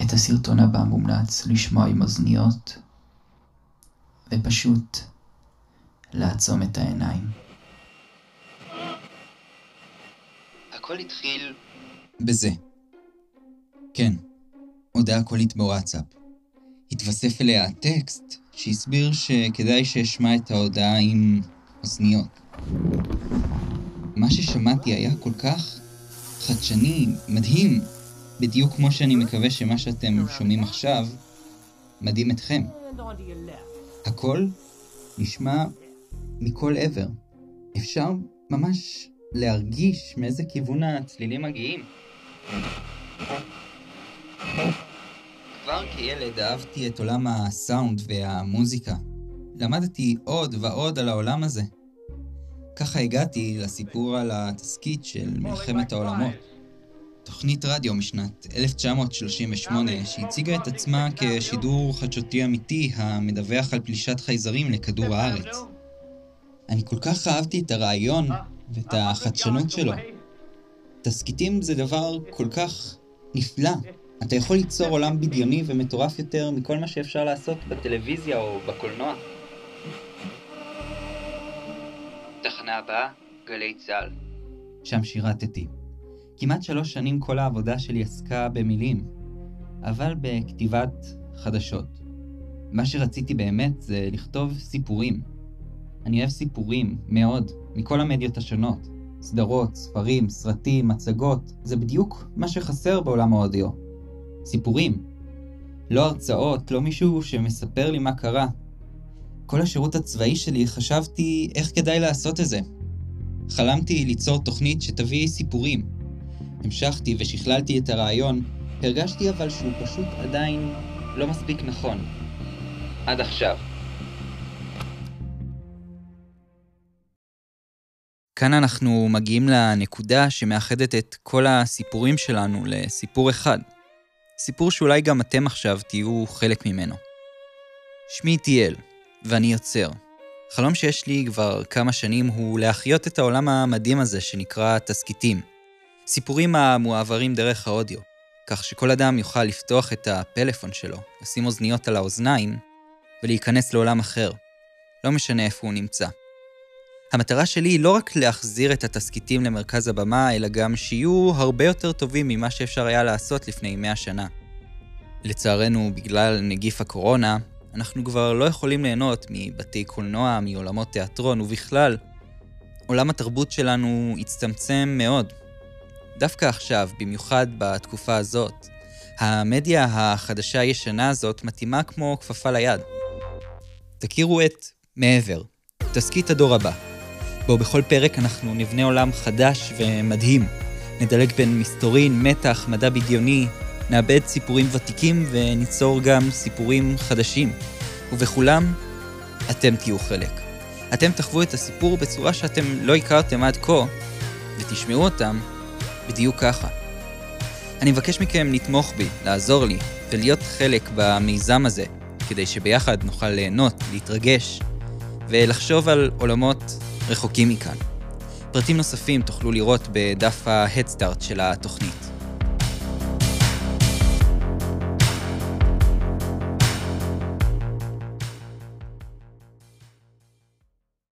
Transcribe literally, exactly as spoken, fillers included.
את הסרטון הבא מומלץ לשמוע עם אוזניות, ופשוט לעצום את העיניים. הכל התחיל בזה. כן, הודעה קולית בוואטסאפ. התווסף אליה הטקסט שהסביר שכדאי שאשמע את ההודעה עם אוזניות. מה ששמעתי היה כל כך חדשני, מדהים, בדיוק כמו שאני מקווה שמה שאתם שומעים עכשיו מדהים אתכם. הכל נשמע מכל עבר. אפשר ממש להרגיש מאיזה כיוון הצלילים מגיעים. כבר כילד אהבתי את עולם הסאונד והמוזיקה. למדתי עוד ועוד על העולם הזה. ככה הגעתי לסיפור על התסקית של מלחמת העולמות. תוכנית רדיו משנת אלף תשע מאות שלושים ושמונה שהציגה את עצמה כשידור חדשותי אמיתי המדווח על פלישת חייזרים לכדור הארץ. אני כל כך אהבתי את הרעיון ואת החדשנות שלו. תסקיטים זה דבר כל כך נפלא. אתה יכול ליצור עולם בדיוני ומטורף יותר מכל מה שאפשר לעשות בטלוויזיה או בקולנוע. תחנה הבאה, גלי צה"ל. שם שירתתי. כמעט שלוש שנים כל העבודה שלי עסקה במילים, אבל בכתיבת חדשות. מה שרציתי באמת זה לכתוב סיפורים. אני אוהב סיפורים מאוד, מכל המדיות השונות. סדרות, ספרים, סרטים, מצגות, זה בדיוק מה שחסר בעולם האודיו. סיפורים. לא הרצאות, לא מישהו שמספר לי מה קרה. כל השירות הצבאי שלי חשבתי איך כדאי לעשות את זה. חלמתי ליצור תוכנית שתביא סיפורים. המשכתי ושכללתי את הרעיון, הרגשתי אבל שהוא פשוט עדיין לא מספיק נכון. עד עכשיו. כאן אנחנו מגיעים לנקודה שמאחדת את כל הסיפורים שלנו לסיפור אחד. סיפור שאולי גם אתם עכשיו תהיו חלק ממנו. שמי תיאל, ואני יוצר. חלום שיש לי כבר כמה שנים הוא להחיות את העולם המדהים הזה שנקרא תסקיטים. סיפורים המועברים דרך האודיו, כך שכל אדם יוכל לפתוח את הפלאפון שלו, לשים אוזניות על האוזניים, ולהיכנס לעולם אחר. לא משנה איפה הוא נמצא. המטרה שלי היא לא רק להחזיר את התסקיטים למרכז הבמה, אלא גם שיהיו הרבה יותר טובים ממה שאפשר היה לעשות לפני מאה שנה. לצערנו, בגלל נגיף הקורונה, אנחנו כבר לא יכולים ליהנות מבתי קולנוע, מעולמות תיאטרון, ובכלל, עולם התרבות שלנו הצטמצם מאוד. דווקא עכשיו, במיוחד בתקופה הזאת, המדיה החדשה הישנה הזאת מתאימה כמו כפפה ליד. תכירו את מעבר, תסקית הדור הבא. בו בכל פרק אנחנו נבנה עולם חדש ומדהים. נדלג בין מסתורין, מתח, מדע בדיוני, נאבד סיפורים ותיקים וניצור גם סיפורים חדשים. ובכולם, אתם תהיו חלק. אתם תחוו את הסיפור בצורה שאתם לא הכרתם עד כה, ותשמעו אותם בדיוק ככה. אני מבקש מכם לתמוך בי, לעזור לי, ולהיות חלק במיזם הזה, כדי שביחד נוכל ליהנות, להתרגש, ולחשוב על עולמות רחוקים מכאן. פרטים נוספים תוכלו לראות בדף ה-Head Start של התוכנית.